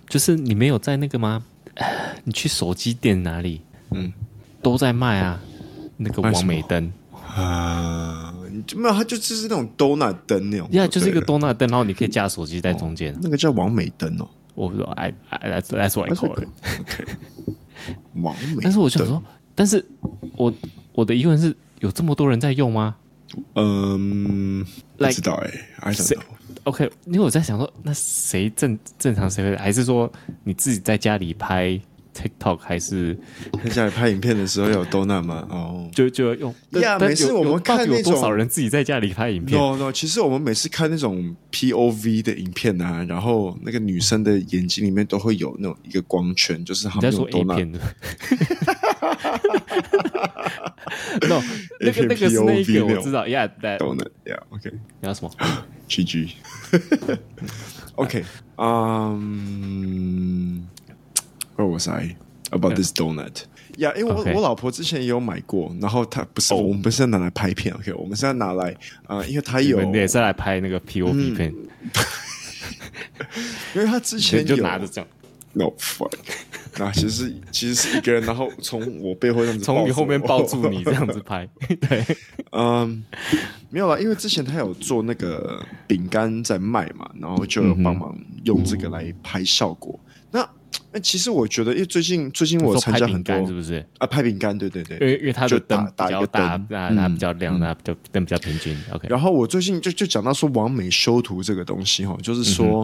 就是你没有在那个吗？你去手机店哪里，都在卖啊，那个王美灯没有，它就是那种 donut 灯那种， 就是一个 donut 灯，然后你可以架手机在中间， 那个叫王美灯哦。 我不知道，that's what I call it。 王美灯， 但是我想说，但是我的疑问是，有这么多人在用吗？ 不知道I don't know。 OK， 因为我在想说，那谁正常谁会，还是说你自己在家里拍 TikTok， 还是在家里拍影片的时候有 donut 吗？哦， 就要用每次我们看那种有多少人自己在家里拍影片 ？No， 其实我们每次看那种 POV 的影片啊，然后那个女生的眼睛里面都会有那种一个光圈，就是他们用 donut。你在说 A 片的 ？No， 那个是那个我知道 ，Yeah，that donut，Yeah，OK。 你要什么 ？GG。OK， Where was I about this donut？ 因为我老婆之前也有买过，然后她不是我们不是拿来拍片 ，OK， 我们是要拿来因为她有， 你也是来拍那个 POV 片， 因为她之前就拿着这样。 No fuck， 那其实是一个人，然后从我背后这样子， 从你后面抱住你这样子拍，对， 没有啦，因为之前他有做那个饼干在卖嘛，然后就有帮忙用这个来拍效果。那其实我觉得，因为最近我参加很多， 是不是拍饼干，对， 因为它的灯比较大，它比较亮，它灯比较平均。OK， 然后我最近就讲到说完美修图这个东西哈，就是说，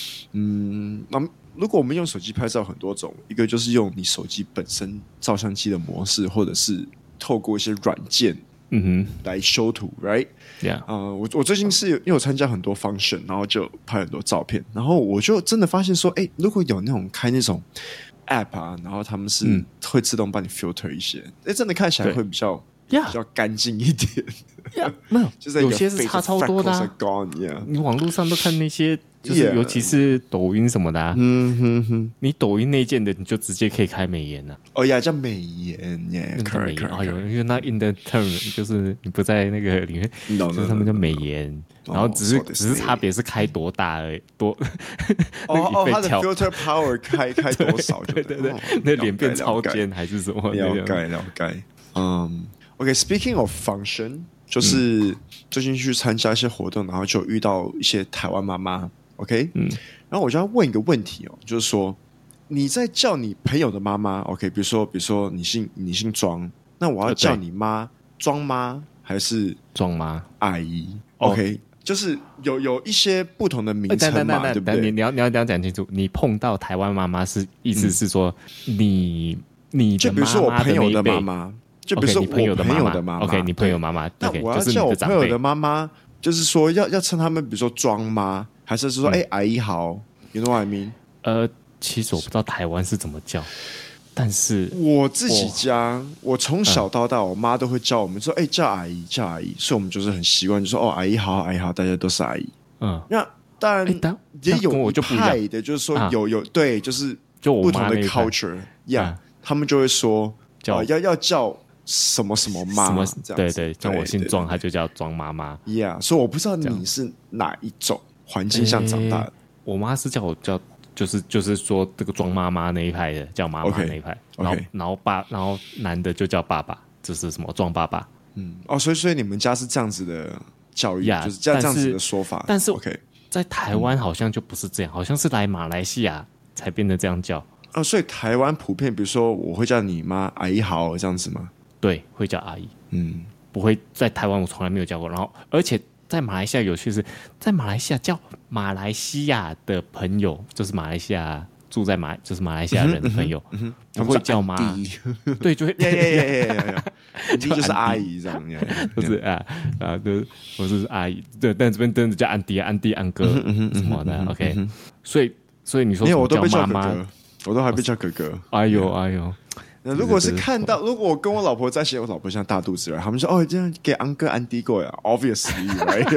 如果我们用手机拍照很多种，一个就是用你手机本身照相机的模式，或者是透过一些软件，来修图 ，right？ 我最近是因为我参加很多 function， 然后就拍很多照片，然后我就真的发现说，如果有那种开那种 app 啊，然后他们是会自动帮你 filter 一些，真的看起来会比较干净一点。 没有， 就是有些是差超多的你网络上都看那些，就是尤其是抖音什么的你抖音内建的，你就直接可以开美颜了。 叫美颜耶， 因为那 in the term 就是你不在那个里面，就是他们叫美颜，然后只是差别是开多大而已，多它的 filter power 开多少？ 对，那脸变超尖还是什么？ 了解。OK，speaking of function。就是最近去参加一些活动，然后就遇到一些台湾妈妈 ，OK，然后我就要问一个问题哦，就是说你在叫你朋友的妈妈 ，OK， 比如说你姓庄，那我要叫你妈庄妈还是庄妈阿姨 ？OK，就是有一些不同的名称嘛，对不对？ 你要讲清楚，你碰到台湾妈妈是意思是说你的就比如说我朋友的妈妈。就比如说我朋友的妈妈 ，OK， 你朋友妈妈， 那我要叫我朋友的妈妈，就是说要称他们，比如说庄妈，还是说阿姨好 ，You know what I mean？ 其实我不知道台湾是怎么叫，但是我自己家，我从小到大，我妈都会叫我们说，叫阿姨，所以我们就是很习惯，就说阿姨好，大家都是阿姨。那当然也有一派的，就是说有对，就是不同的 culture， 他们就会说要叫。什么妈， 对，像我姓庄，他就叫庄妈妈。 所以我不知道你是哪一种环境下长大的。 我妈是叫我叫，就是说这个庄妈妈那一派的，叫妈妈那一派。然后男的就叫爸爸，就是什么庄爸爸。 所以你们家是这样子的教育，就是这样子的说法。 但是在台湾好像就不是这样，好像是来马来西亚才变得这样叫。 所以台湾普遍，比如说我会叫你妈阿姨好这样子吗？ 对，会叫阿姨。不会在台湾我从来没有叫过。然后，而且在马来西亚有趣是，在马来西亚叫马来西亚的朋友，就是马来西亚住在就是马来西亚人的朋友，他会叫妈，对，就会就是阿姨这样， 就是不是阿姨，对，但这边真的叫安迪、安哥什么的。OK， 所以你说什么叫妈妈， 我都还被叫哥哥。 哎呦。 如果是如果我跟我老婆在一起，我老婆像大肚子了，他们说这样给安哥安迪过呀 ，obviously，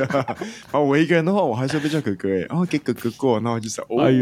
right？ 我一个人的话，我还是被叫哥哥给哥哥过，然后就是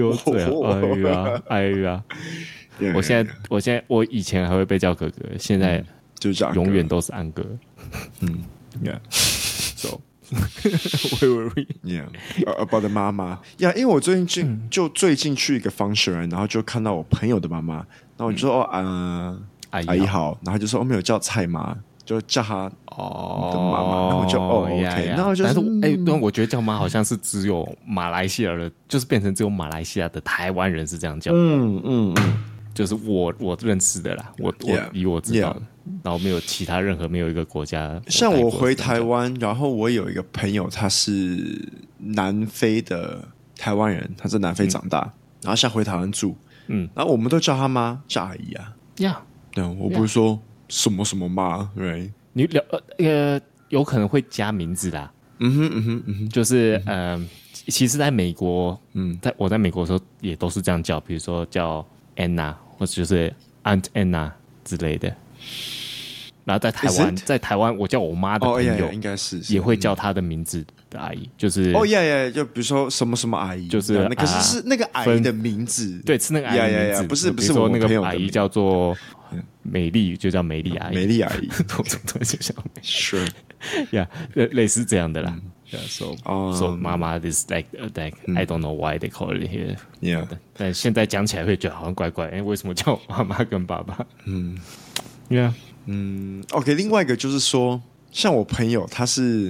哎呀，我以前还会被叫哥哥，现在就叫永远都是安哥。 Where were we? Yeah, about the 妈妈。因为我最近去一个 function， 然后就看到我朋友的妈妈，然后我就说阿姨好，然后就说没有叫蔡妈，就叫她的妈妈，然后我就OK， 然后就是但我觉得叫妈好像是只有马来西亚的，就是变成只有马来西亚的台湾人是这样叫，就是我认识的啦，我以我知道的，然后没有其他没有一个国家。 像我回台湾，然后我有一个朋友，他是南非的台湾人，他在南非长大，然后现在回台湾住，然后我们都叫他妈，叫阿姨啊，对，我不是说什么什么妈 ，right？ 你有可能会加名字啦，就是其实在美国，我在美国的时候也都是这样叫，比如说叫 Anna 或者就是 Aunt Anna 之类的。然后在台湾，我叫我妈的朋友， 应该是也会叫她的名字的阿姨，就是就比如说什么什么阿姨， 就是可是是那个阿姨的名字， 对，是那个阿姨的名字， 不是说那个阿姨叫做美丽，就叫美丽阿姨， 美丽阿姨， 就叫 Sure， 类似这样的啦。So Mama is like I don't know why they call it here. Yeah， 但现在讲起来会觉得好像怪怪，为什么叫妈妈跟爸爸？Yeah。 OK， 另外一个就是说，像我朋友，她是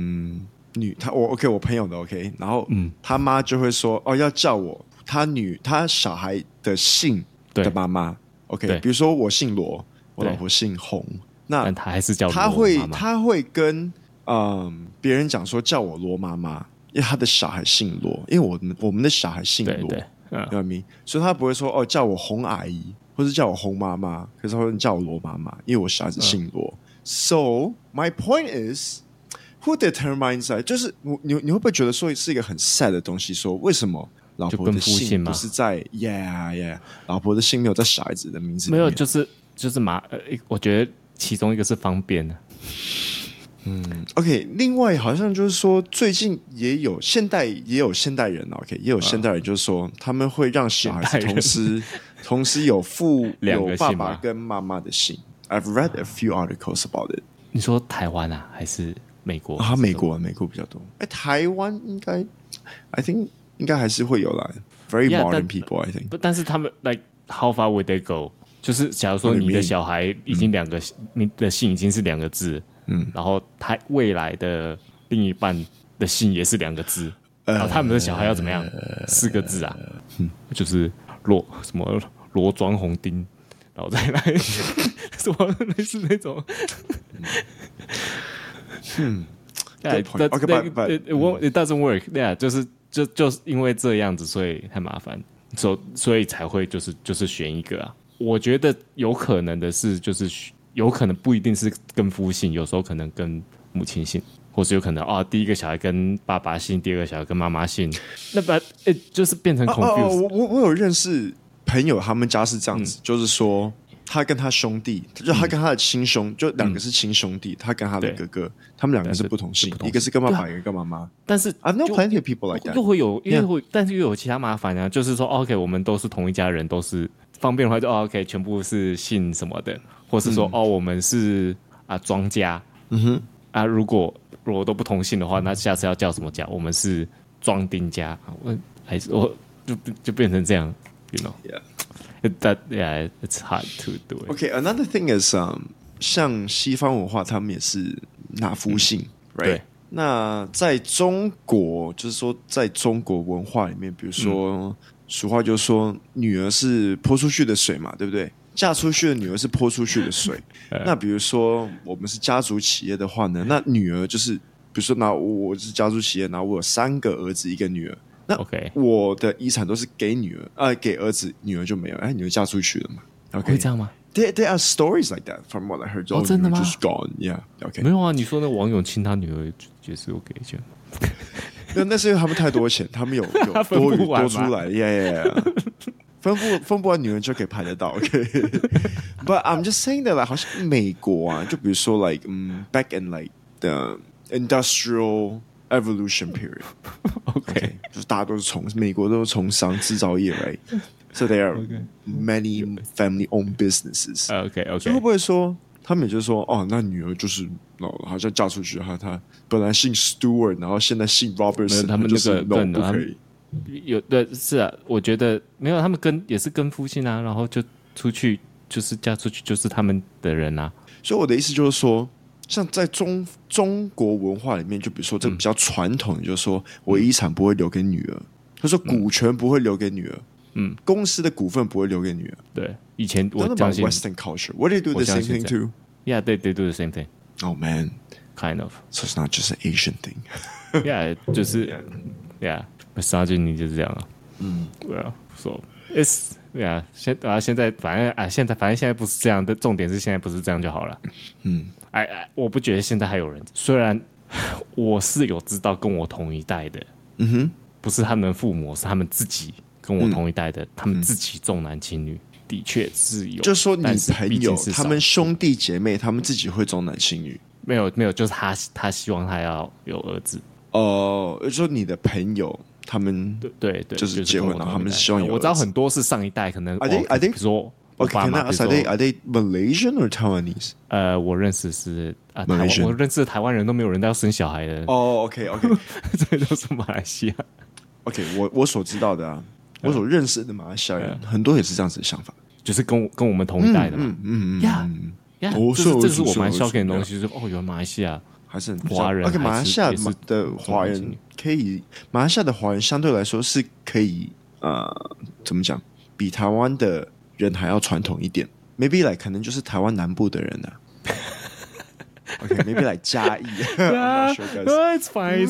我朋友的 OK， 然后他妈就会说要叫我他小孩的姓的妈妈 OK， 比如说我姓罗，我老婆姓洪，那但他还是叫他会跟别人讲说叫我罗妈妈，因为他的小孩姓罗，因为我们的小孩姓罗，对，所以他不会说叫我洪阿姨。或是叫我洪妈妈，可是他会叫我罗妈妈，因为我小孩子姓罗。So my point is, who determines that？ 就是你会不会觉得说是一个很 sad 的东西？说为什么老婆的姓不是在 yeah， 老婆的姓没有在小孩子的名字里面？ 没有，就是我觉得其中一个是方便的。 OK， 另外好像就是说，最近也有现代人 OK， 也有现代人就是说，他们会让小孩子同时有爸爸跟妈妈的姓。I've read a few articles about it。 你说台湾啊，还是美国？ 美国比较多。台湾应该 I think 应该还是会有啦。Very modern people I think。 但是他们 like how far would they go？ 就是假如说你的小孩已经你的姓已经是2个字。然后他未来的另一半的姓也是2个字，然后他们的小孩要怎么样？4个字啊，就是罗庄红丁，然后再来什么类似那种，it doesn't work， yeah， 就是因为这样子，所以太麻烦，所以才会就是选一个啊。我觉得有可能的是就是。有可能不一定是跟夫姓，有时候可能跟母亲姓，或是有可能第一个小孩跟爸爸姓，第二个小孩跟妈妈姓，那就是变成 confused。 我有认识朋友，他们家是这样子，就是说他跟他兄弟，就他跟他的亲兄，就2个是亲兄弟，他跟他的哥哥，他们2个是不同姓，一个是跟爸爸，一个跟妈妈。 但是 I know plenty of people like that， 又会有，但是又有其他麻烦啊，就是说 OK， 我们都是同一家人，都是方便的话就OK， 全部是姓什么的。或是说我们是庄家，如果都不同姓的话，那下次要叫什么家？我们是庄丁家，还是就变成这样 ，you know？It's hard to do it. Okay, another thing is, 像西方文化，他们也是拿夫姓 ，right？ 对。 那在中国，就是说在中国文化里面，比如说俗话就是说，女儿是泼出去的水嘛，对不对？嫁出去的女儿是泼出去的水。那比如说我们是家族企业的话呢，那女儿就是比如说我是家族企业，然后我有3个儿子1个女儿，那我的遗产都是给给儿子，女儿就没有，女儿嫁出去了嘛。 会这样吗？ There are stories like that from what I heard. 真的吗？ Just gone, yeah. Okay. 没有啊，你说那王永庆他女儿也是有给钱。 那是因为他们太多钱，他们有多余多出来 ，yeah。分不完女人就可以拍得到 ，OK。But I'm just saying that， 好像美国啊，就比如说 back in the industrial evolution period，OK， 就是大家都是美国都是从商制造业 ，right？So there are many family-owned businesses。OK， 就会不会说他们也就说哦，那女儿就是好像嫁出去，她本来姓 Stewart， 然后现在姓 Robertson， 他们就是那个不可以。 有的是啊，我觉得没有，他们也是跟夫姓啊，然后就出去就是嫁出去就是他们的人啊。 所以我的意思就是说，像在中国文化里面，就比如说这个比较传统，就是说我遗产不会留给女儿，或者说股权不会留给女儿，公司的股份不会留给女儿。 对，以前我相信 Western culture. What do you do the same thing too? Yeah, they do the same thing. Oh man, kind of. So it's not just an Asian thing. Yeah, 就是 Yeah, misogyny 就是这样啊。Yeah, so it's yeah. 现在反正现在不是这样的，重点是现在不是这样就好了。我不觉得现在还有人，虽然我是有知道跟我同一代的，不是他们父母，是他们自己跟我同一代的，他们自己重男轻女，的确是有。 就是说你朋友他们兄弟姐妹，他们自己会重男轻女？ 没有，就是他希望他要有儿子。 就是说你的朋友他们对， 就是结婚，然后他们是希望有儿子。 我知道很多是上一代可能，比如说。 Okay, are they Malaysian or Taiwanese? 我认识是我认识的台湾人都没有人要生小孩的。 OK， 这都是马来西亚。 OK， 我所知道的啊，我所认识的马来西亚人很多也是这样子的想法， 就是跟我们同一代的嘛。这是我蛮 shocking 的东西，就是原来马来西亚还是很华人。 马来西亚的华人可以，马来西亚的华人相对来说是可以怎么讲，比台湾的人还要传统一点 ，maybe 可能就是台湾南部的人啊。OK，maybe 嘉义。 It's fine.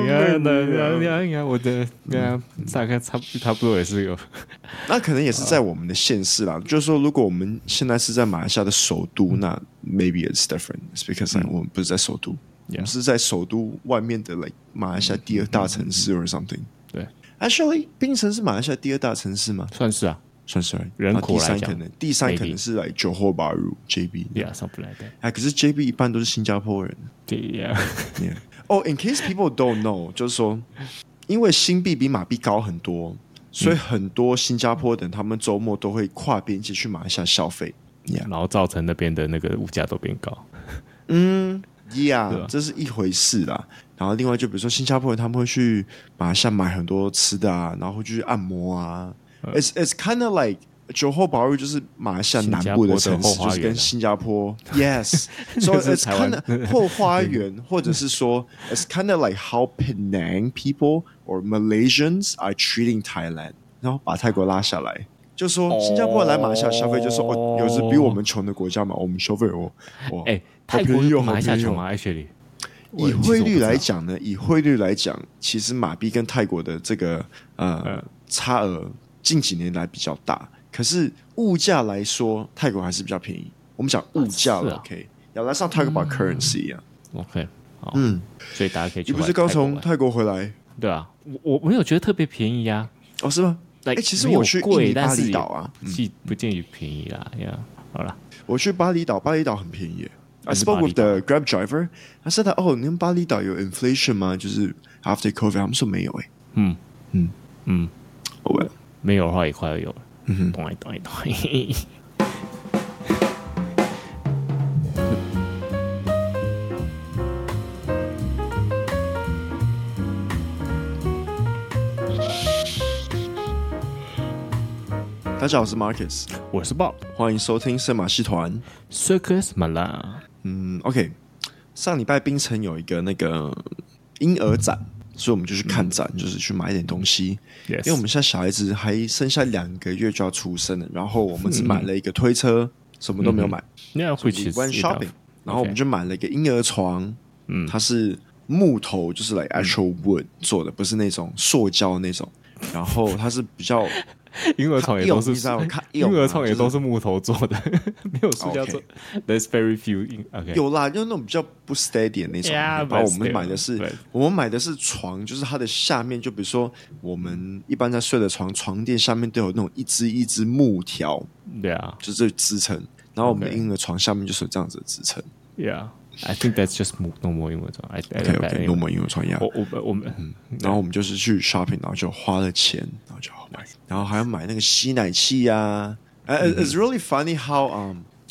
Yeah， 我的大概差不多也是有。 那可能也是在我们的县市啦。就是说，如果我们现在是在马来西亚的首都，那 maybe it's different. It's because 我们不是在首都，我们是在首都外面的马来西亚第二大城市 or something。 对 ，actually， 槟城是马来西亚第二大城市吗？ 算是啊。 算是人口来讲， 第三可能是Johor Bahru JB， something like that。 可是 JB 一般都是新加坡人。 对呀。 In case people don't know， 就是说，因为新币比马币高很多，所以很多新加坡人他们周末都会跨边界去马来西亚消费， 然后造成那边的那个物价都变高。 这是一回事啦。然后另外就比如说新加坡人他们会去马来西亚买很多吃的啊，然后会去按摩啊。It's kind of like Johor Bahru 就是马来西亚南部的城市，就是跟新加坡 Yes，so it's kind of 后花园，或者是说 it's kind of like how Penang people or Malaysians are treating Thailand， 然后把泰国拉下来，就说新加坡人来马来西亚消费，就说有时比我们穷的国家嘛，我们消费泰国比马来西亚穷吗 ？Actually， 以汇率来讲呢，其实马币跟泰国的这个差额。近几年来比较大，可是物价来说，泰国还是比较便宜。我们讲物价了 ，OK， 要来上talk about currency 啊 ，OK， 好，所以大家可以去。 你不是刚从泰国回来？ 对啊，我没有觉得特别便宜啊。 是吗？其实我去印尼巴厘岛啊， 不建议便宜啦。好了， 我去巴厘岛很便宜。I spoke with the Grab driver. I said that, 你们巴厘岛有 inflation 吗？就是 after COVID， 他们说没有well。 没有的话也快要有了。对。 大家好，我是 Marcus， 我是 Bob， 欢迎收听圣马戏团 Circus Malay。 OK， 上礼拜槟城有一个那个婴儿展。所以我们就去看展，就是去买一点东西。因为我们现在小孩子还剩下2个月就要出生了，然后我们只买了一个推车，什么都没有买。 went shopping， 然后我们就买了一个婴儿床，它是木头，就是like actual wood 做的，不是那种塑胶那种。然后它是比较。 婴儿床也都是木头做的，没有塑胶做。There's very few. Okay. 有啦，就那种比较不 steady 的那种。然后我们买的是床，就是它的下面，就比如说我们一般在睡的床垫下面都有那种一只木条， 对啊， 就是支撑。然后我们的婴儿床下面就是有这样子的支撑。 Yeah.I think that's just normal 婴儿床。 Okay, normal 婴儿床呀。 我们， 然后我们就是去 shopping， 然后就花了钱，然后就买，然后还要买那个吸奶器啊。It's really funny how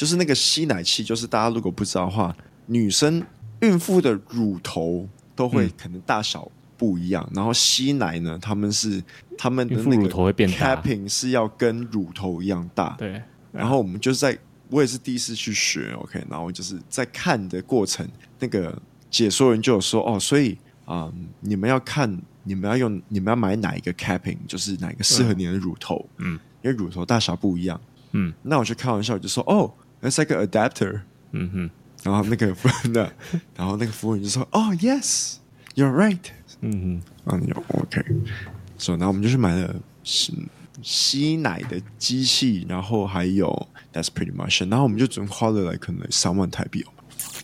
就是那个吸奶器，就是大家如果不知道的话，女生孕妇的乳头都会可能大小不一样，然后吸奶呢，他们的那个 capping 是要跟乳头一样大。 对， 然后我们就是我也是第一次去学 ，OK， 然后就是在看的过程，那个解说人就有说哦，所以你们要买哪一个 capping， 就是哪一个适合你的乳头，因为乳头大小不一样，那我就开玩笑就说哦 ，that's like an adapter，然后那个服务员就说哦 ，yes，you're right，然后你就 OK， 所以然后我们就去买了吸奶的机器，然后还有 that's pretty much， 然后我们就总花了可能3万台币。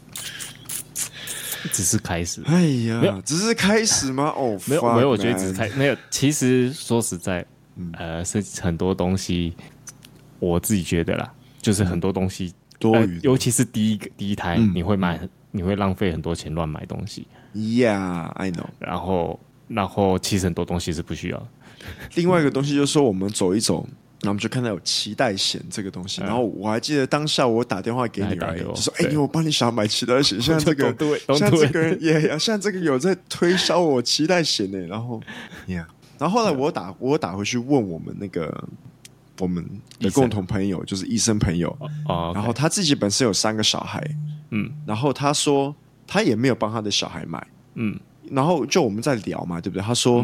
只是开始， 哎呀，只是开始吗？哦， 没有，我觉得只是没有。其实说实在，是很多东西，我自己觉得啦，就是很多东西多余，尤其是第一台，你会浪费很多钱乱买东西。 Yeah, I know。 然后其实很多东西是不需要的。 另外一个东西就是说，我们走一走。然后我们就看到有脐带险这个东西，然后我还记得当下我打电话给你，就说：“哎，我帮你想买脐带险，现在这个人现在这个有在推销我脐带险呢。”然后后来我打回去问我们的共同朋友，就是医生朋友，然后他自己本身有3个小孩，然后他说他也没有帮他的小孩买，然后就我们在聊嘛，对不对？他说，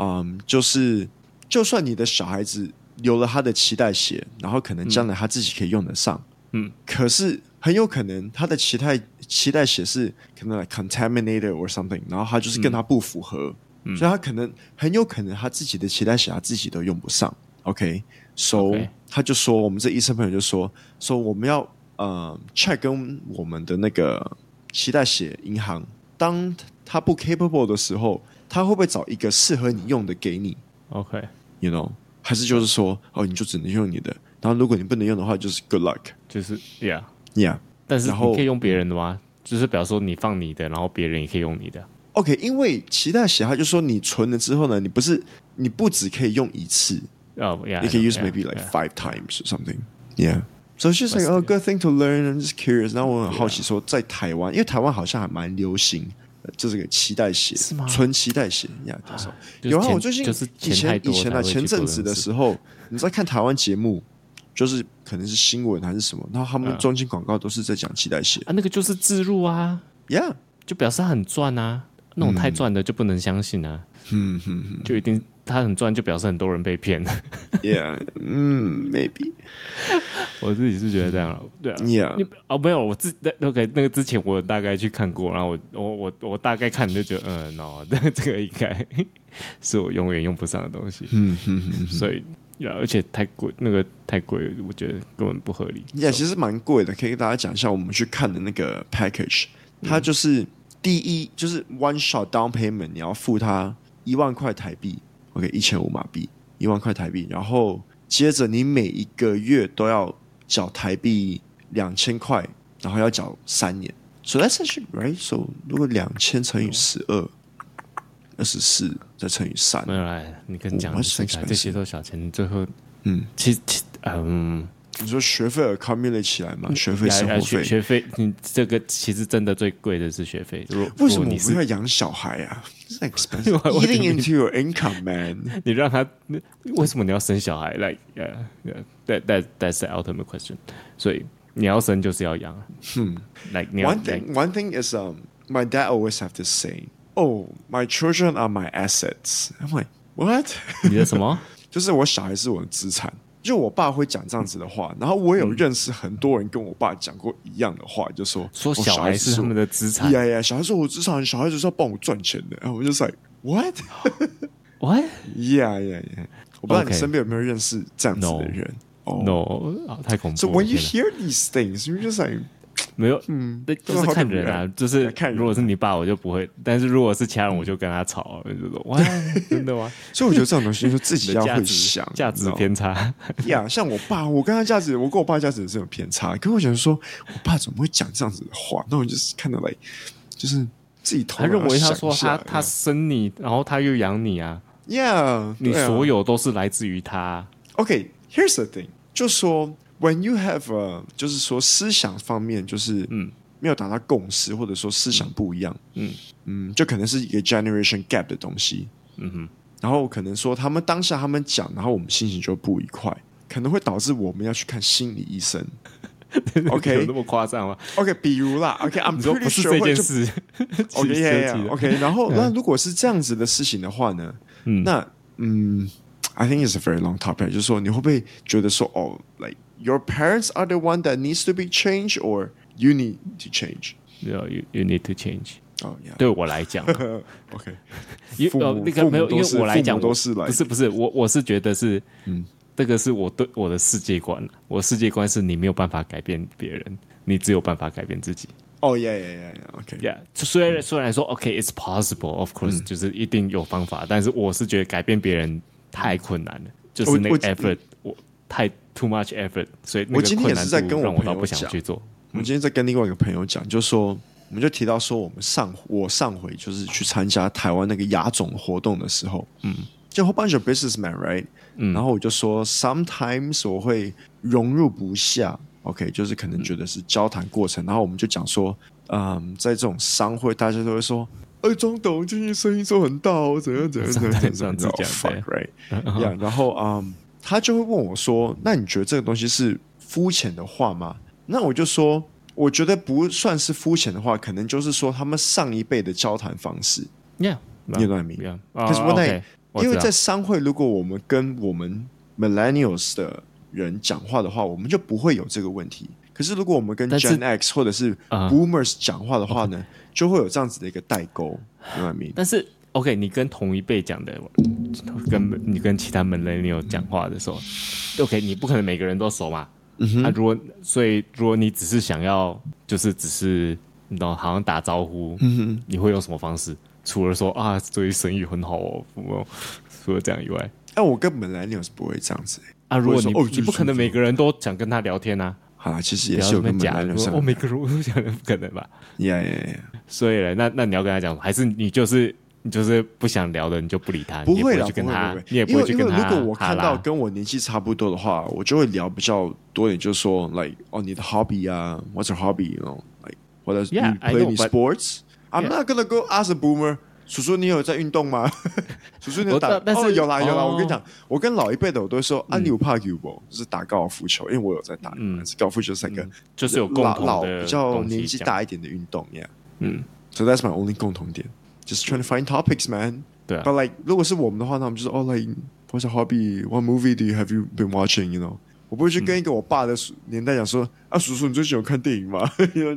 就算你的小孩子有了他的脐带血，然后可能将来他自己可以用得上，可是很有可能他的脐带血是可能 contaminated or something， 然后他就是跟他不符合，所以他很有可能他自己的脐带血他自己都用不上。OK，so他就说，我们这医生朋友就说我们要check 跟我们的那个脐带血银行，当他不 capable 的时候，他会不会找一个适合你用的给你 ？OK，you know。还是就是说，你就只能用你的，然后如果你不能用的话，就是 good luck， 就是 yeah， 但是你可以用别人的吗？就是比方说你放你的，然后别人也可以用你的。 OK， 因为脐带血，他就说你存了之后呢，你不只可以用一次，you can use maybe like 5 times or something，yeah。So it's just like a good thing to learn. I'm just curious。然后我很好奇说，在台湾，因为台湾好像还蛮流行。就是个脐带血，纯脐带血呀，有啊！我最近以前阵子的时候，你在看台湾节目，就是可能是新闻还是什么，然后他们中间广告都是在讲脐带血那个就是置入啊 ，Yeah， 就表示他很赚啊，那种太赚的就不能相信啊，就一定他很赚，就表示很多人被骗了 ，Yeah，maybe， 我自己是觉得这样了，对啊 ，Yeah， 没有，那个之前我大概去看过，然后我大概看就觉得，no， 这个应该是我永远用不上的东西，所以而且太贵，那个太贵，我觉得根本不合理。 其实蛮贵的，可以跟大家讲一下我们去看的那个 package，它就是就是 one shot down payment， 你要付他1万块台币。OK，1500马币，1万块台币，然后接着你每一个月都要缴台币2000块，然后要缴3年。So that's actually right. So 如果2000乘以12，24再乘以3， 没有啦，你跟你讲，这些都小钱，最后其实你说学费 accumulate 起来嘛？学费、生活费、 学费，你这个其实真的最贵的是学费。 为什么你不要养小孩啊？Eating into your income, man 。 你让他为什么你要生小孩 ？Like that's the ultimate question。所以你要生就是要养。Like one thing is my dad always have to say, "Oh, my children are my assets." I'm like, what？ 你的什么？ 就是我小孩是我的资产。就我爸会讲这样子的话，然后我有认识很多人跟我爸讲过一样的话，就说小孩是他们的资产。 小孩是我资产，小孩子是要帮我赚钱的。然后我就 like what？ Yeah。我不知道你身边有没有认识这样子的人 ？No， 太恐怖了。 So when you hear these things, you're just like 没有，就是看人啊，就是如果是你爸，我就不会；但是如果是其他人，我就跟他吵，就说哇，真的吗？ 所以我觉得这种东西就自己要会想， 价值偏差。 像我爸，我跟我爸价值是有偏差，可我想说，我爸怎么会讲这样子的话？那我就是看到就是自己头脑他认为他说他生你，然后他又养你啊 ，Yeah， 你所有都是来自于他。 OK，here's the thing，就说 when you have 就是说思想方面就是没有达到共识，或者说思想不一样，就可能是一个 generation gap 的东西，然后可能说他们当下他们讲，然后我们心情就不愉快，可能会导致我们要去看心理医生。OK， 有那么夸张吗 ？OK， 比如啦 ，OK，I'm pretty sure 不是这件事。 OK， 然后那如果是这样子的事情的话呢，那I think it's a very long topic， 就是说你会不会觉得说like your parents are the one that needs to be changed, or you need to change? No, you need to change. Oh, yeah. 对我来讲 ，OK， 那个没有，因为我来讲都是来， 不是，我是觉得是，这个是我对我的世界观，我世界观是你没有办法改变别人，你只有办法改变自己。 yeah， 虽然说 OK，it's possible, of course，就是一定有方法，但是我是觉得改变别人太困难了，就是那个 effort， 我太 too much effort， 所以那个困难度让我倒不想去做。 我今天在跟另外一个朋友讲，就说我们就提到说，我上回就是去参加台湾那个亚总活动的时候，就 whole bunch of businessmen, right？然后我就说 sometimes 我会融入不下 ，OK， 就是可能觉得是交谈过程，然后我们就讲说，在这种商会，大家都会说，庄董最近生意做很大哦，怎样，fuck right， 然后他就会问我说，那你觉得这个东西是肤浅的话吗？那我就说，我觉得不算是肤浅的话，可能就是说他们上一辈的交谈方式。 Yeah， you know what I mean？ 可是因为在商会，如果我们跟我们 millennials 的人讲话的话，我们就不会有这个问题。可是如果我们跟 Gen X 或者是 Boomers 讲话的话呢，就会有这样子的一个代沟。you know what I mean？ 但是 OK， 你跟同一辈讲的，你跟其他 millennial 讲话的时候，OK， 你不可能每个人都熟嘛。所以如果你只是想要，就是只是你懂，好像打招呼，你会用什么方式？除了说最近生意很好哦，除了这样以外， 我跟millennials不会这样子如果你不可能每个人都想跟他聊天啊。 好，其实也是有跟millennials 每个人都想，不可能吧 ？Yeah。 所以那你要跟他讲，还是你就是不想聊的，你就不理他， 不会啦， 去跟他，你也不会去跟他。 因为如果我看到跟我年纪差不多的话，我就会聊比较多点，就是说 like 你的 hobby 啊 ，what's your hobby？ You know, like what does you play any sports? I'm not gonna go ask a boomer. 叔叔，你有在运动吗？叔叔，你有打？有啦。我跟你讲，我跟老一辈的我都会说，你有怕球不？就是打高尔夫球，因为我有在打。高尔夫球是一个就是有共同的比较年纪大一点的运动 ，So that's my only 共同点。Just trying to find topics, man. 对啊。 But like， 如果是我们的话，那我们就是like what's your hobby? What movie have you been watching? You know， 我不会去跟一个我爸的年代讲说，叔叔，你最近有看电影吗？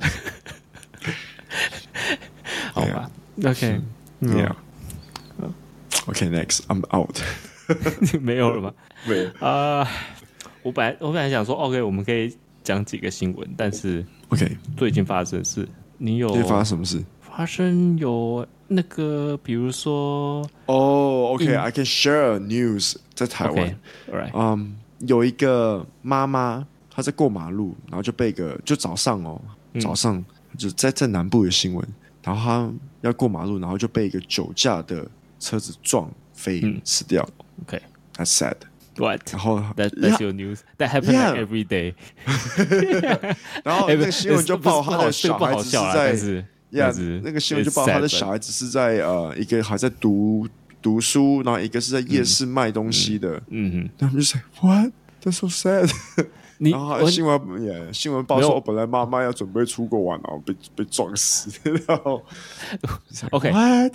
好吧 ，OK。Yeah. Okay, next. I'm out. 没有了吗？ 没有我本来想说 ，OK， 我们可以讲几个新闻，但是 OK， 最近发生的事，你有最近发生什么事？ 发生有那个，比如说 OK，I can share a news 在台湾。 Alright， 有一个妈妈，她在过马路，然后就被就早上就在南部的新闻，然后她要过马路，然后就被一个酒驾的车子撞飞死掉。OK，that's sad。What？ 然后 That's your news. That happens like every day. 然后那个新闻就报他的小孩子是在。那个新闻就报他的小孩子是在一个还在读书，然后一个是在夜市卖东西的。他们就说 What? That's so sad. 然后新闻报说，本来妈妈要准备出国玩，然后被撞死。然后 OK What？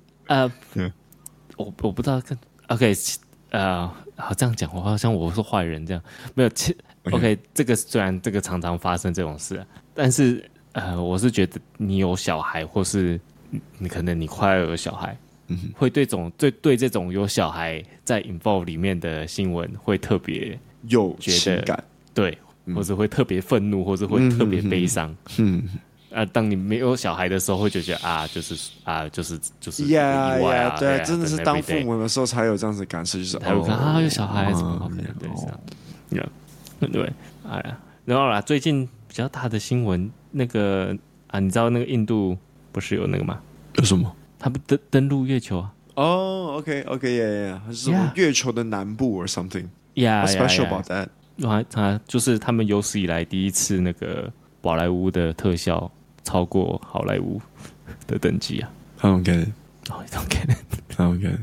我不知道OK 好这样讲，我好像我是坏人这样，没有OK 这个虽然这个常常发生这种事，但是我是觉得你有小孩，或是你可能你快要有小孩，会对这种有小孩在 involve 里面的新闻会特别有情感， 对，或者会特别愤怒，或者会特别悲伤。当你没有小孩的时候，会觉得就是意外啊， 对，真的是当父母的时候才有这样子的感受，就是才会看有小孩怎么对这样，对，然后啦，最近比较大的新闻，那个你知道那个印度不是有那个吗？ 有什么？ 他不登陆月球啊 ？OK， 它是什么月球的南部 or something？Yeah， What's special about that？ 就是他们有史以来第一次那个宝莱坞的特效超过好莱坞的等级啊。 I don't get it. I don't get it. I don't get it.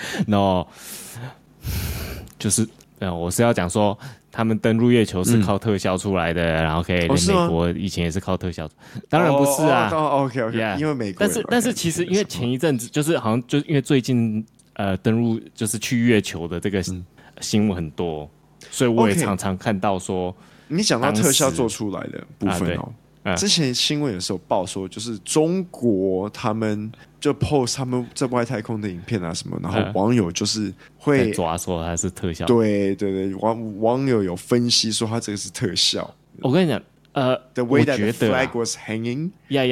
No， 就是我是要讲说，他们登陆月球是靠特效出来的，然后可以连美国以前也是靠特效，当然不是啊。 OK， yeah, 因为美国， 但是其实因为前一阵子就是好像就是因为最近登陆就是去月球的这个新闻很多，所以我也常常看到说， 你讲到特效做出来的部分哦。之前新闻有时候报说，就是中国他们就 post 他们在外太空的影片啊什么，然后网友就是会抓说它是特效。 对，网友有分析说它这个是特效。 我跟你讲 ，the way that the flag was hanging，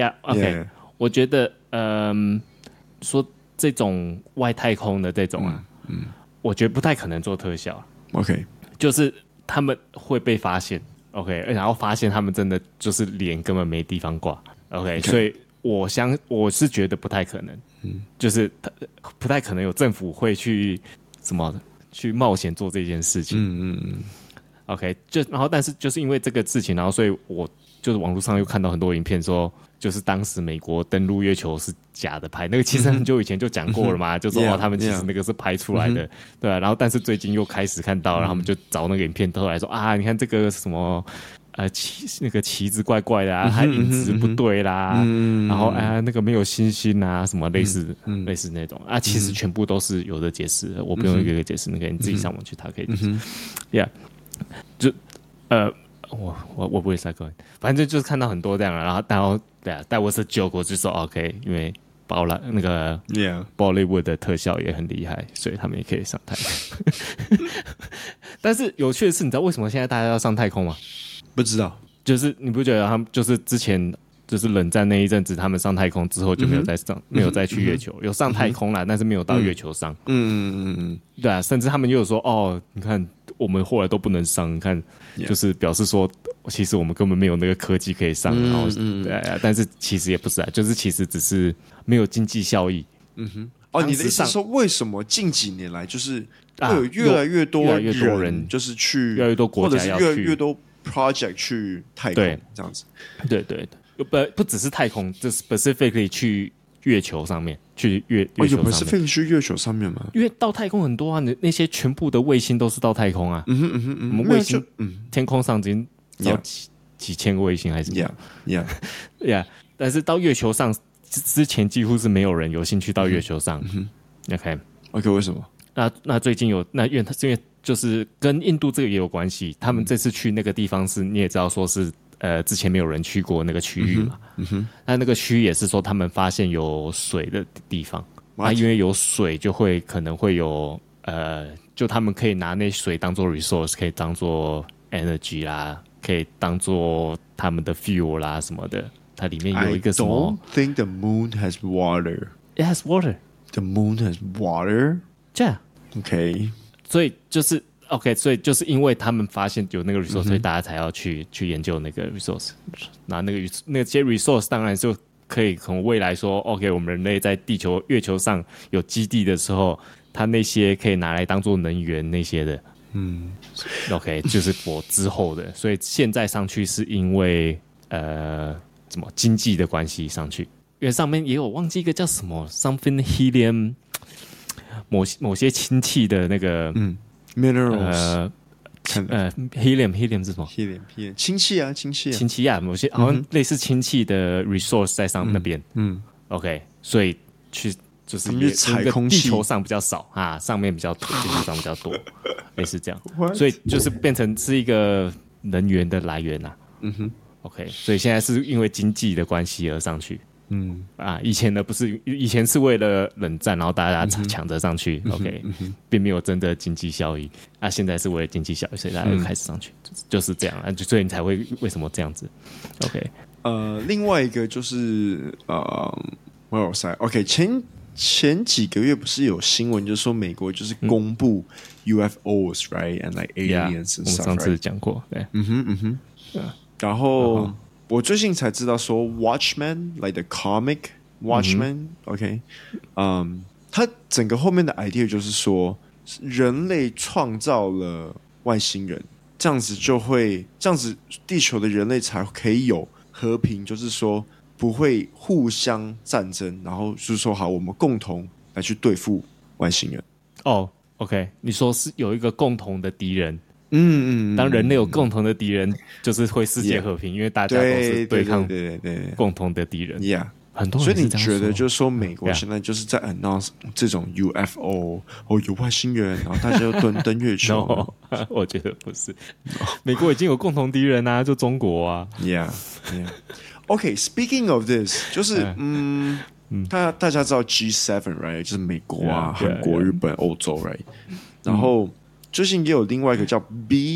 OK， 我觉得说这种外太空的这种我觉得不太可能做特效。 OK， 就是他们会被发现。OK， 然后发现他们真的就是脸根本没地方挂。OK， 所以我是觉得不太可能，就是不太可能有政府会去去冒险做这件事情。OK， 然后但是就是因为这个事情，然后所以我就是网络上又看到很多影片说，就是当时美国登陆月球是假的拍，那个其实很久以前就讲过了嘛，就说他们其实那个是拍出来的，对啊。然后但是最近又开始看到，然后他们就找那个影片出来说啊，你看这个什么那个旗子怪怪的啊，它影子不对啦，然后那个没有星星啊，什么类似那种啊，其实全部都是有的解释的，我不用一个一个解释，那个你自己上网去查可以解释。Yeah， 就我不会再讲，反正就是看到很多这样，然后对啊，但我是joke，我就说 OK， 因为那个 Bollywood 的特效也很厉害，所以他们也可以上太空。但是有趣的是，你知道为什么现在大家要上太空吗？ 不知道， 就是你不觉得他们就是之前就是冷战那一阵子，他们上太空之后就没有再没有再去月球，有上太空啦，但是没有到月球上。对啊，甚至他们又有说你看我们后来都不能上，你看就是表示说，其实我们根本没有那个科技可以上，然后对啊，但是其实也不是啊，就是其实只是没有经济效益。 你的意思是说，为什么近几年来就是会有越来越多人就是去， 越来越多国家要去， 或者是越来越多 project 去太空这样子？ 对，不只是太空，就 specifically 去月球上面，去月球上面。 specifically 去月球上面吗？ 因为到太空很多啊，那些全部的卫星都是到太空啊。我们卫星，天空上已经到几千个卫星还是什么？Yeah， 但是到月球上之前几乎是没有人有兴趣到月球上。OK， 为什么？ 那最近有因为就是跟印度这个也有关系，他们这次去那个地方是你也知道说是之前没有人去过那个区域嘛，那个区域也是说他们发现有水的地方，因为有水就可能会有就他们可以拿那水当做 resource， 可以当做 energy 啦，可以当做他们的 fuel 啦什么的。它里面有一个什么 I don't think the moon has water. It has water. The moon has water. Yeah. OK. 所以就是 OK， 所以就是因为他们发现有那个 resource，所以大家才要去研究那个 resource。那那些 resource 当然就可以从未来说 ，OK， 我们人类在月球上有基地的时候，它那些可以拿来当做能源那些的。OK， 就是我之后的，所以现在上去是因为什么经济的关系上去，因为上面也有忘记一个叫什么 something helium， 某些氢气的那个 minerals。 helium 是什么 ？helium 氢气啊， 某些好像类似氢气的 resource 在上那边。OK， 所以就是采空气， 地球上比较少啊，上面比较多，地球上比较多，类似这样，所以就是变成是一个能源的来源啊。OK， 所以现在是因为经济的关系而上去。以前的不是，以前是为了冷战，然后大家抢着上去。OK， 并没有真的经济效益。现在是为了经济效益，所以大家又开始上去，就是这样啊。所以你才会为什么这样子 ？OK， 另外一个就是OK， 前几个月不是有新闻，就是说美国就是公布 UFOs right and like aliens and stuff， 我们上次讲过，对， 然后我最近才知道说 Watchmen like the comic Watchmen，OK， 它整个后面的 idea 就是说人类创造了外星人， 这样子地球的人类才可以有和平，就是说不会互相战争，然后就是说好，我们共同来去对付外星人。 哦 ，OK， 你说是有一个共同的敌人。 当人类有共同的敌人，就是会世界和平，因为大家都是对抗共同的敌人。很多人所以你觉得就是说，美国现在就是在 announce 这种 UFO 有外星人，然后大家就登月球 ？No, 我觉得不是，美国已经有共同敌人啊，就中国啊。 OK, speaking of this， 就是大家知道 G7 right， 就是美国啊、韩国、日本、欧洲 right， 然后最近也有另外一个叫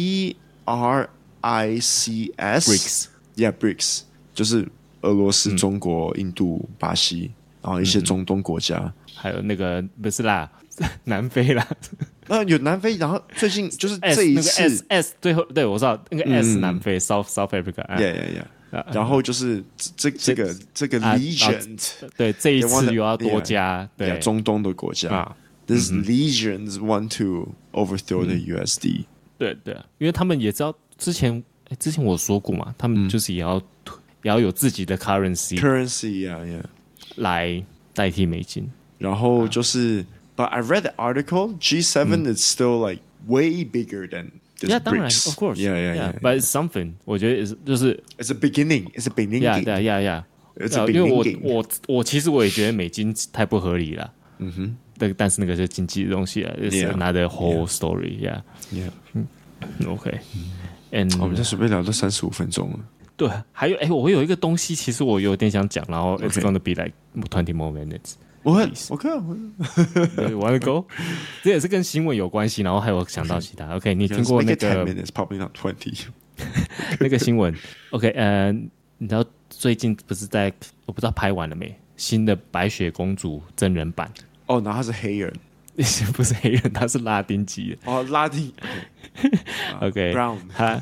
BRICS， 就是俄罗斯、中国、印度、巴西，然后一些中东国家， 还有那个不是啦，南非啦。 有南非，然后最近就是这一次那个 S 最后对我知道那个 S 南非 South Africa， 然后就是这个 Legend， 对，这一次又要多加对中东的国家，This Legions want to overthrow the USD， 对，因为他们也知道之前我说过嘛，他们就是也要有自己的 currency 来代替美金， 然后就是，But I read the article, G7 is still like way bigger than this BRICS. 当然 ，of course, but it's something. 我觉得就是 it's a beginning. It's a beginning. Yeah. It's a beginning. 因为我其实我也觉得美金太不合理了。但是那个是经济的东西啊，It's another whole story. Yeah. OK. 我们再随便聊到35分钟了。 对，还有我有一个东西，其实我有点想讲，然后 it's gonna be like 20 more minutes。 OK， You wanna go？ 这也是跟新闻有关系，然后还有想到其他。OK， 你听过那个 10 minutes, probably not 20 那个新闻 ？OK， 你知道最近不是我不知道拍完了没？新的白雪公主真人版。 然后他是黑人， 不是黑人，他是拉丁籍的。 拉丁。 OK， Brown，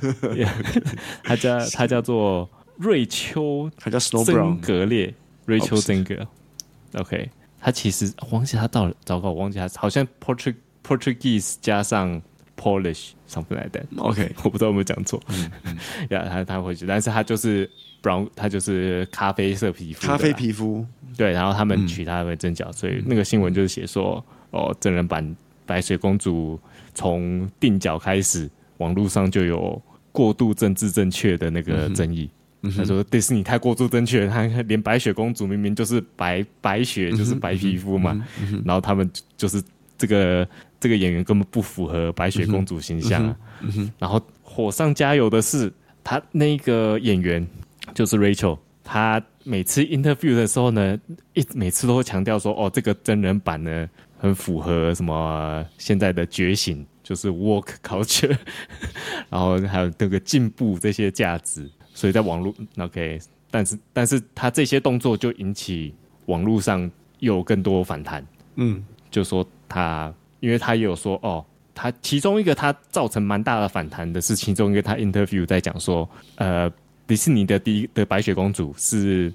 他叫做瑞秋， 他叫 Snow Brown， 曾格列，瑞秋曾格。OK， 他其实忘记他到了，糟糕，我忘记他好像 Portuguese 加上 Polish something like that。 OK， 我不知道有没有讲错。他回去，但是他就是 Brown， 他就是咖啡色皮肤，对，然后他们取他为真角，所以那个新闻就是写说，真人版白雪公主从定角开始，网络上就有过度政治正确的那个争议。他说迪士尼太过度正确，他连白雪公主明明就是白雪，就是白皮肤嘛，然后他们就是这个演员根本不符合白雪公主形象啊。然后火上加油的是，他那个演员就是 Rachel， 他每次 interview 的时候呢，每次都会强调说，这个真人版呢很符合什么现在的觉醒，就是 woke culture， 然后还有那个进步这些价值。所以在网络 OK， 但是他这些动作就引起网络上又有更多反弹。就说因为他也有说他其中一个他造成蛮大的反弹的是，其中一个他 interview 在讲说，迪士尼的第一的白雪公主是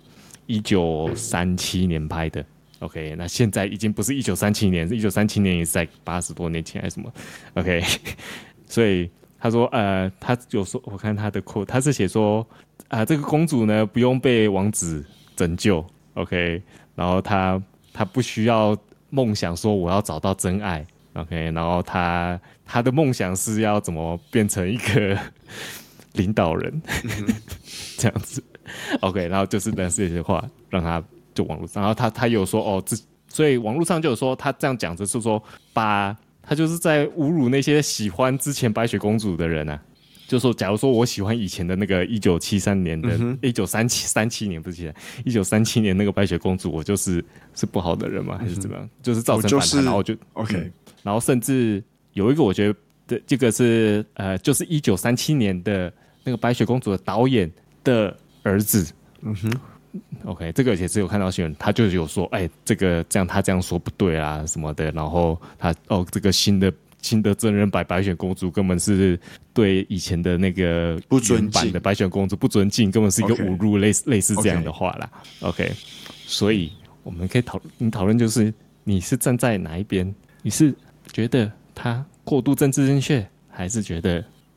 1937年拍的。OK， 那现在已经不是1937年，是1937年也是在80多年前还是什么 ？OK， 所以。他说，他有说，我看他的 quote， 他是写说，这个公主呢不用被王子拯救 ，OK， 然后他不需要梦想说我要找到真爱 ，OK， 然后他的梦想是要怎么变成一个领导人，这样子 ，OK， 然后就是这些话让他就网络上，然后他有说所以网络上就有说他这样讲就是说他就是在侮辱那些喜欢之前白雪公主的人啊，就说假如说我喜欢以前的那个1973年的1937年不是1937年那个白雪公主，我是不好的人吗？还是怎么样？就是造成反弹，然后就 OK， 然后甚至有一个我觉得这个是就是1937年的那个白雪公主的导演的儿子。OK， 这个也是有看到新闻，他就有说，他这样说不对啊什么的，然后他这个新的真人版白雪公主根本是对以前的那个不尊敬版的白雪公主不尊敬，根本是一个侮辱，类似这样的话啦。OK， 所以我们可以讨论就是你是站在哪一边？你是觉得他过度政治正确，还是觉得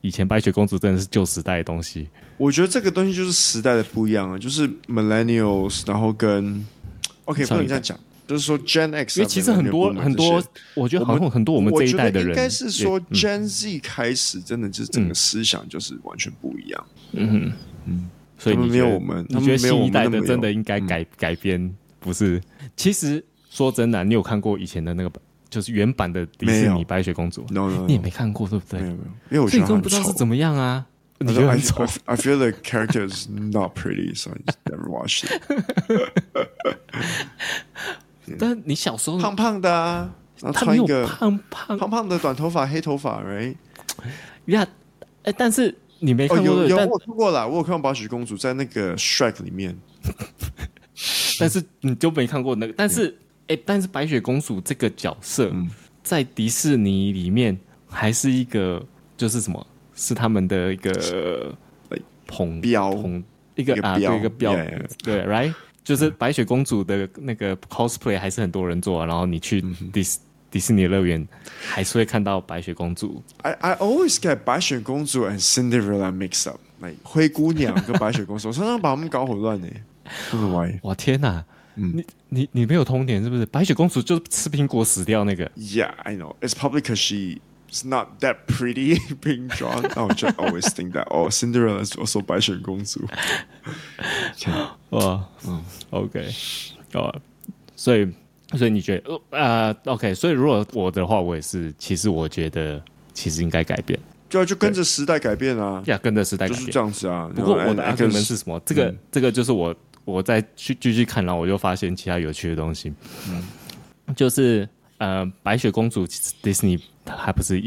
以前白雪公主真的是旧时代的东西。 我觉得这个东西就是时代的不一样啊，就是 millennials， 然后跟 OK 不能这样讲，就是说 Gen X， 因为其实很多，我觉得好像很多我们这一代的人， 应该是说 Gen Z 开始真的就是整个思想就是完全不一样。 所以你觉得你觉得新一代的真的应该改编？不是，其实说真的，你有看过以前的那个就是原版的迪士尼白雪公主？ No， 你也没看过对不对？ 没有，因为我觉得根本不知道是怎么样啊。你觉得很丑 I feel the character is not pretty, so I just never watched it. 但你小时候胖胖的啊，然后穿一个胖胖的短头发黑头发 ，right？ 呀，但是你没看过有我看过啦，我有看过白雪公主在那个 Shrek 里面， 但是你就没看过那个。但是白雪公主这个角色在迪士尼里面还是一个就是什么？是他们的一个标， 一个标，对 ，right， 就是白雪公主的那个 cosplay 还是很多人做啊，然后你去迪士尼乐园还是会看到白雪公主。 I always get 白雪公主 and Cinderella mix up， like 灰姑娘跟白雪公主，我常常把他们搞混乱呢。不知道 why。 哇天哪！你没有童年是不是？白雪公主就是吃苹果死掉那个。 Yeah, I know. It's probably because she's not that pretty being drawn. I would just always think that Cinderella is also 白雪公主。 哇，OK， 所以你觉得OK？ 所以如果我的话，我也是，其实我觉得其实应该改变。 就跟着时代改变啊， 跟着时代改变就是这样子啊。 不过我的 argument 是什么？这个就是我再去继续看，然后我就发现其他有趣的东西。就是白雪公主迪士尼还不是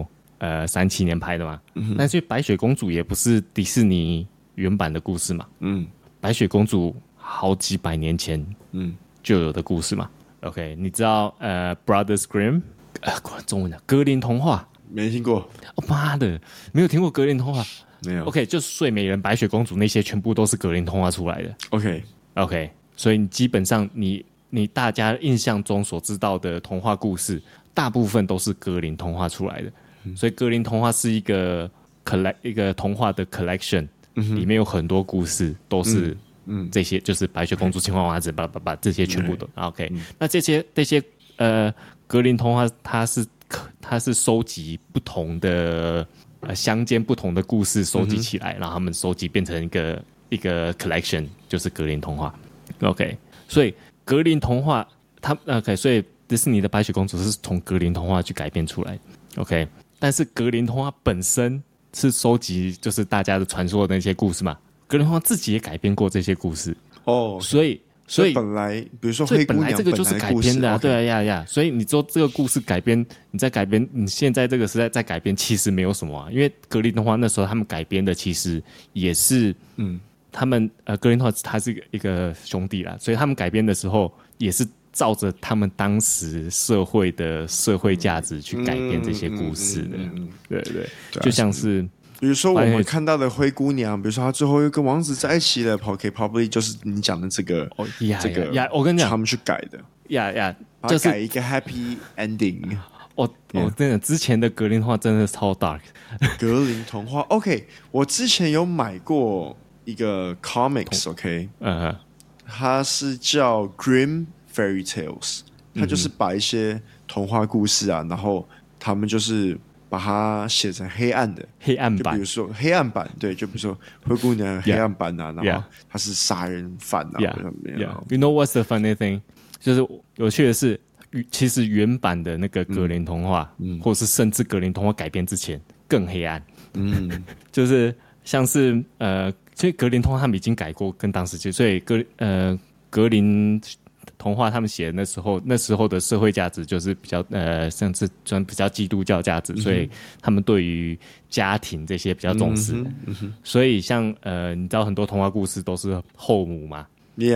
1937年拍的嘛？但是白雪公主也不是迪士尼原版的故事嘛？白雪公主好几百年前就有的故事嘛。OK， 你知道Brothers Grimm 中文的格林童话？ 没听过。 妈的，没有听过格林童话？ 没有。 OK， 就是睡美人、白雪公主那些全部都是格林童话出来的。OK， 所以你基本上你大家印象中所知道的童话故事，大部分都是格林童话出来的。所以格林童话是一个童话的 collection，里面有很多故事都是这些，就是白雪公主、青蛙王子，把这些全部都 OK。那这些格林童话，它是收集不同的乡间不同的故事收集起来，然后他们收集变成一个 collection， 就是格林童话。OK， 所以格林童话OK， 所以迪士尼的白雪公主是从格林童话去改编出来。OK， 但是格林童话本身是收集就是大家的传说的那些故事嘛，格林童话自己也改编过这些故事所以本来比如说灰姑娘本来这个就是改编的对呀，所以你说这个故事改编，你再改编，你现在这个时代再改编，其实没有什么啊，因为格林童话那时候他们改编的其实也是他们格林童话他是一个兄弟啦，所以他们改编的时候也是照着他们当时社会的社会价值去改编这些故事的，对，就像是。 比如说我们看到的灰姑娘，比如说她最后又跟王子在一起了 ，probably 就是你讲的这个我跟你讲， 他们去改的， 就是改一个 happy ending。 我真的之前的格林童话真的超 dark。 格林童话 ，OK， 我之前有买过一个 comics，OK， 它是叫 Grimm Fairy Tales， 它就是把一些童话故事啊，然后他们就是把它写成黑暗版，就比如说黑暗版，对，就比如说灰姑娘黑暗版啊，然后他是杀人犯啊。 You know what's the funny thing？ 就是有趣的是，其实原版的那个格林童话，或者是甚至格林童话改编之前更黑暗。就是像是所以格林童话他们已经改过，跟当时所以格林童话他们写的那时候的社会价值就是比较甚至比较基督教价值，所以他们对于家庭这些比较重视。所以像你知道很多童话故事都是后母嘛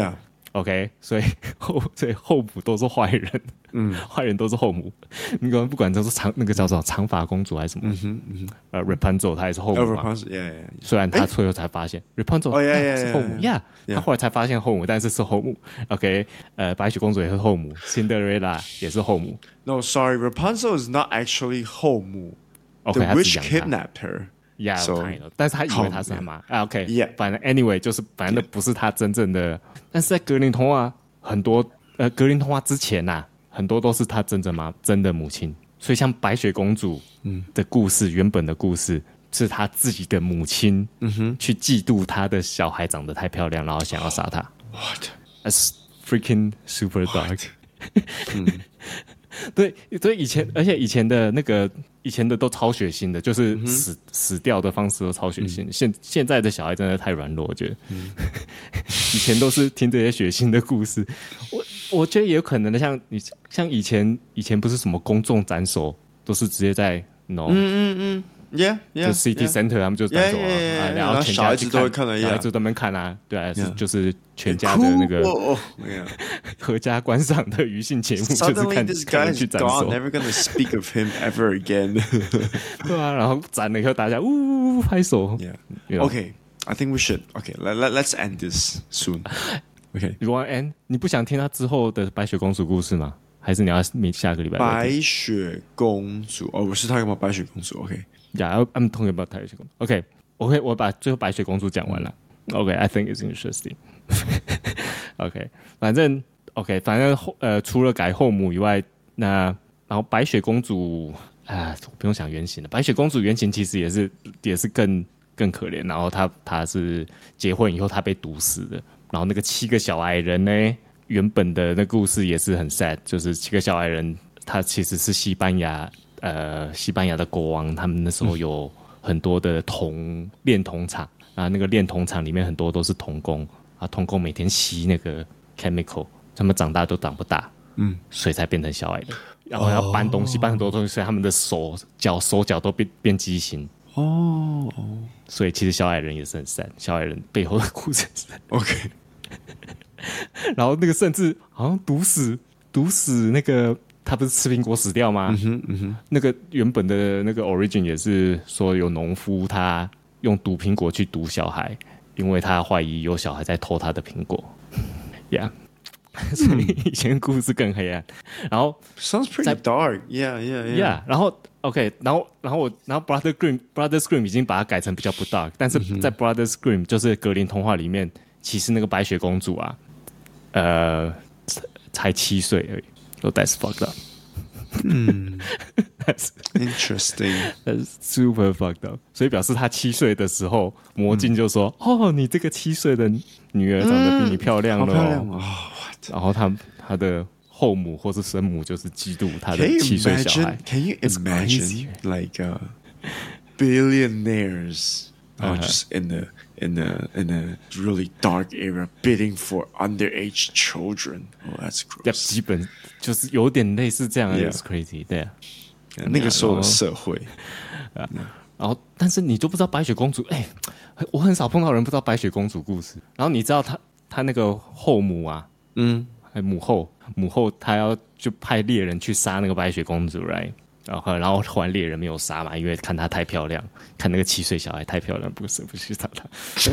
，OK， 所以后母都是坏人，坏人都是后母。你不管这是那个叫做长发公主还是什么，Rapunzel 她也是后母嘛。虽然她最后才发现 Rapunzel 是后母她后来才发现后母，但是后母。OK， 白雪公主也是后母 ，Cinderella 也是后母。 No, sorry, Rapunzel is not actually 后母。 Okay, The witch kidnapped her. ，Yeah， 但是他以为他是他妈，OK， 反正 anyway 就是反正不是他真正的，但是在格林童话很多格林童话之前呐，很多都是他真的母亲，所以像白雪公主的故事，原本的故事是他自己的母亲去嫉妒他的小孩长得太漂亮，然后想要杀他。 What? That's freaking super dark 。对，所以而且以前的都超血腥的，就是死掉的方式都超血腥。现在的小孩真的太软弱，我觉得。以前都是听这些血腥的故事，我觉得也有可能的，像以前不是什么公众斩首，都是直接在 Yeah, 就 City Center 他们就斩首啊，然后全家小孩子都会看的， 小孩子都能看啊，对啊，就是全家的那个合家观赏的娱性节目，就是看人去斩首。 Never gonna speak of him ever again 。 对啊，然后斩了以后大家拍手。 Okay, I think we should. Okay, let's end this soon. Okay, you want to end? 你不想听他之后的白雪公主故事吗？还是你要下个礼拜？ 白雪公主我是他干嘛？白雪公主 ，OK。Yeah, I'm talking about 白雪公主。OK， 我把最后白雪公主讲完了。OK, I think it's interesting 。OK， 反正除了改后母以外，然后白雪公主不用想原型了。白雪公主原型其实也是更可怜。然后她是结婚以后她被毒死的。然后那个7个小矮人呢？原本的那故事也是很 sad， 就是7个小矮人，他其实是西班牙的国王，他们那时候有很多的炼铜厂啊，那个炼铜厂里面很多都是童工啊，童工每天吸那个 chemical， 他们长大都长不大，所以才变成小矮人，然后要搬很多东西，所以他们的手脚都变畸形所以其实小矮人也是很 sad， 小矮人背后的故事很 sad。 OK。 然后那个甚至好像毒死那个他不是吃苹果死掉吗？那个原本的那个 origin 也是说有农夫他用毒苹果去毒小孩，因为他怀疑有小孩在偷他的苹果。Yeah， 所以以前故事更黑暗。然后 Sounds pretty dark. Yeah. 然后 OK， 然后 Brother Grimm 已经把它改成比较不 dark， 但是在 Brother Grimm 就是格林童话里面，其实那个白雪公主啊。才7岁而已。So that's fucked up. That's interesting. That's super fucked up. 所以表示他7岁的时候，魔镜就说：“你这个7岁的女儿长得比你漂亮了。” 好漂亮然后他的后母或是生母就是嫉妒他的7岁小孩。 Can you imagine like billionaires just in a really dark era bidding for underage children? Oh, that's gross. 基本就是有点类似这样的 crazy， 对啊， 那个时候的社会然后但是你就不知道白雪公主，我很少碰到人不知道白雪公主故事。然后你知道他那个后母啊，母后她要就派猎人去杀那个白雪公主 ，right？ 然后后来猎人没有杀嘛，因为看她太漂亮，看那个7岁小孩太漂亮，不去杀她。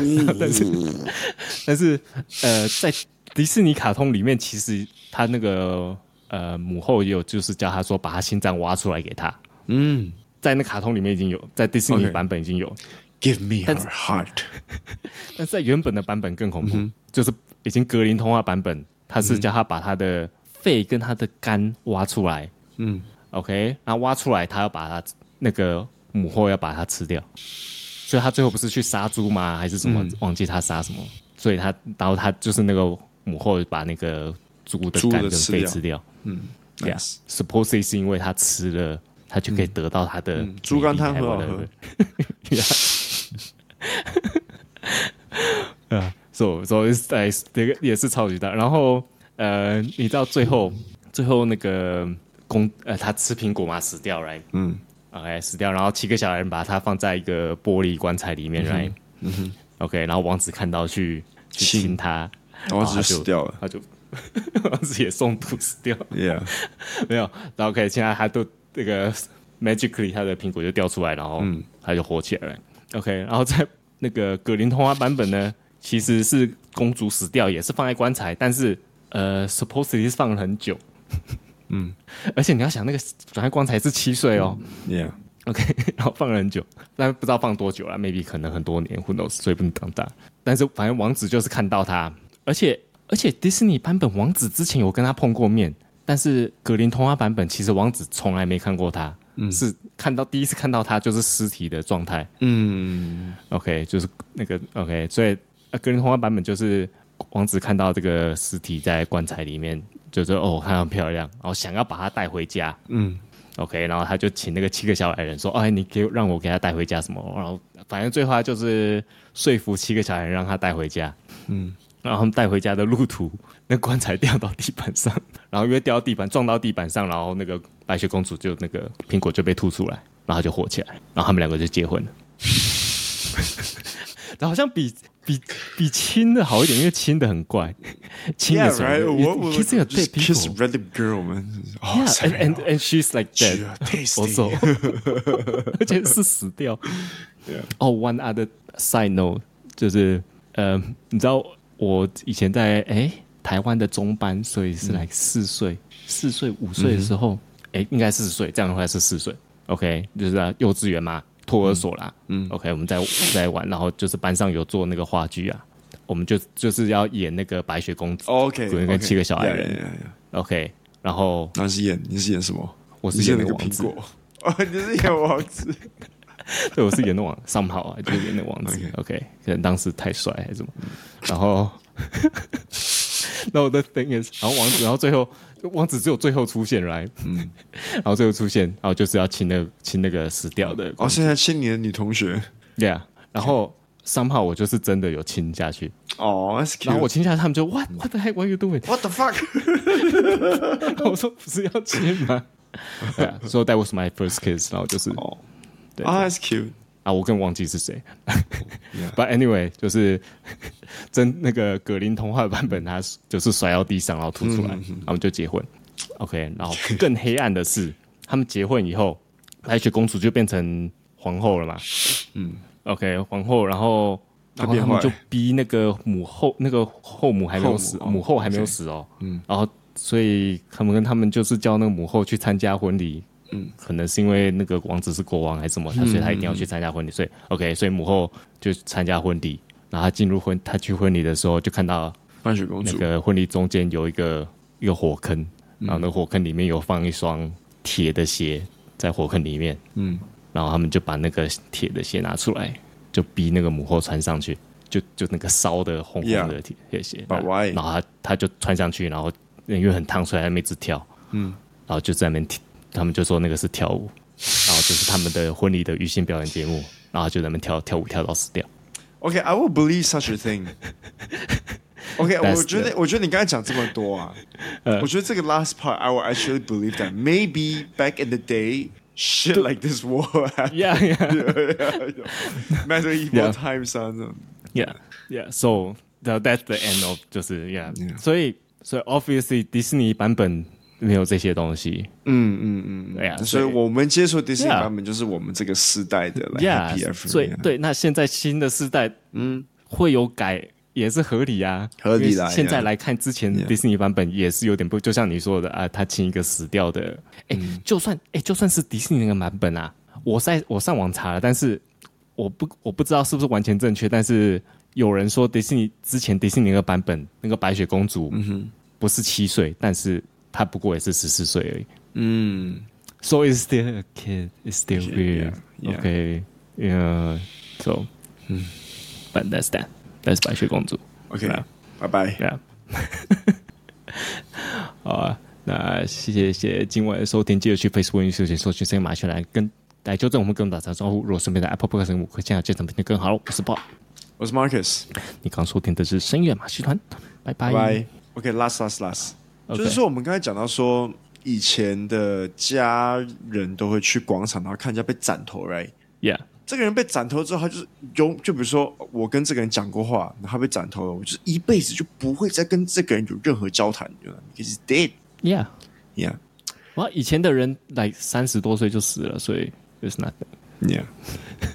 但是在迪士尼卡通里面，其实他那个母后也有就是叫他说把他心脏挖出来给他。在那卡通里面已经有，在迪士尼版本已经有。 Give me her heart。 但是在原本的版本更恐怖，就是已经格林童话版本，他是叫他把他的肺跟他的肝挖出来。OK， 然后挖出来，他要把他那个母后要把它吃掉，所以他最后不是去杀猪吗？还是什么？忘记他杀什么？所以然后他就是那个母后把那个猪的肝跟肺吃掉。Supposedly 是因为他吃了，他就可以得到他的猪肝汤很好喝。 所以这个也是超级大。然后你知道最后那个他吃苹果嘛死掉 ，right？ OK 死掉，然后7个小人把他放在一个玻璃棺材里面 ，right？ OK， 然后王子看到去亲他， 王子就死掉了， 他就王子也中毒死掉 ，Yeah， 没有，然后 OK， 现在他都那个 magically 他的苹果就掉出来，然后他就活起来了 ，OK， 然后在那个格林童话版本呢，其实是公主死掉也是放在棺材，但是supposedly 是放了很久。而且你要想那个转在棺材是7岁哦， OK， 然后放了很久，但不知道放多久了 ，maybe 可能很多年 ，who knows，所以不能长大。但是反正王子就是看到他，而且迪士尼版本王子之前有跟他碰过面，但是格林童话版本其实王子从来没看过他，是第一次看到他就是尸体的状态。OK， 就是那个 OK， 所以格林童话版本就是王子看到这个尸体在棺材里面，就是看到很漂亮，然后想要把他带回家。OK， 然后他就请那个7个小矮人说：“你让我给他带回家什么？”然后反正最后他就是说服7个小矮人让他带回家。然后他们带回家的路途，那棺材掉到地板上，然后因为掉到地板撞到地板上，然后那个白雪公主就那个苹果就被吐出来，然后就活起来，然后他们2个就结婚了。好像比亲的好一点，因为亲的很怪，亲的时候 kissing a dead people, kiss random girl man. Yeah, and she's like dead also. 而且是死掉。One other side note 就是你知道我以前在台湾的中班，所以是来4岁、5岁的时候，应该4岁，这样的话是4岁。OK， 就是幼稚园嘛。托儿所啦，OK， 我们在玩，然后就是班上有做那个话剧啊，我们就是要演那个白雪公主，OK， 跟7个小矮人 ，OK， 然后你是演什么？ 我是演那个王子， 你是演王子， 对，我是演那王上炮啊，就是演那王子 ，OK， 可能当时太帅还是什么，然后the thing is， 然后王子，然后最后。王子只有最后出现来，然后最后出现，然后就是要亲那个死掉的。 现在亲你的女同学 ，Yeah， 然后somehow我就是真的有亲下去。 That's cute。 然后我亲下去，他们就 What the heck? What are you doing? What the fuck? 我说不是要亲吗？So that was my first kiss。然后就是 ，That's cute。 我更忘记是谁。But anyway， 就是那个格林童话版本，他就是摔到地上，然后吐出来，然后我们就结婚。OK， 然后更黑暗的是，他们结婚以后，白雪公主就变成皇后了嘛。OK， 皇后，然后他们就逼那个后母还没有死，母后还没有死哦。然后所以他们就是叫那个母后去参加婚礼。可能是因为那个王子是国王还是什么，所以他一定要去参加婚礼。所以 OK， 所以母后就参加婚礼，然后他去婚礼的时候就看到白雪公主那个婚礼中间有一个火坑，然后那个火坑里面有放一双铁的鞋在火坑里面，然后他们就把那个铁的鞋拿出来，就逼那个母后穿上去，就那个烧的红红的铁鞋，然后他就穿上去，然后因为很烫，所以他们一直跳，然后就在那边他们就说那个是跳舞，然后就是他们的婚礼的余兴表演节目，然后就在那边跳舞跳到死掉。 Okay, I will believe such a thing. Okay, 我觉得你刚才讲这么多啊，我觉得这个 last part I will actually believe that maybe back in the day shit like this war happened. Yeah. Medieval times 啊那种。 Yeah. So that's the end of 就是 yeah. 所以 obviously 迪士尼版本。没有这些东西，对呀， 所以我们接触迪士尼版本就是我们这个世代的 Happy Ever。 所以对，那现在新的世代，会有改也是合理啊， 合理啦。 现在来看之前迪士尼版本也是有点不，就像你说的啊，他亲一个死掉的，就算是迪士尼那个版本啊，我上网查了，但是我不知道是不是完全正确，但是有人说迪士尼那个版本那个白雪公主，不是7岁，但是他不过也是14岁而已。So it's still a kid. It's still weird. Yeah. Okay. Yeah. So, but that's that. That's 白雪公主。 OK. 拜拜。 Yeah. 好啊，那谢谢今晚的收听，记得去 Facebook 搜寻声音马戏团来纠正我们，跟我们打声招呼。如果顺便在 Apple Podcast 5颗星，这场评论更好了。我是 Bob， 我是 Marcus。 你刚收听的是声乐马戏团。拜拜。 OK. Last. 就是说，我们刚才讲到说，以前的家人都会去广场，然后看人家被斩头 ，right？ Yeah， 这个人被斩头之后，他就是就比如说，我跟这个人讲过话，然后他被斩头了，我就是一辈子就不会再跟这个人有任何交谈，because he's dead。Yeah。 哇，以前的人来30多岁就死了，所以 there's nothing。 Yeah。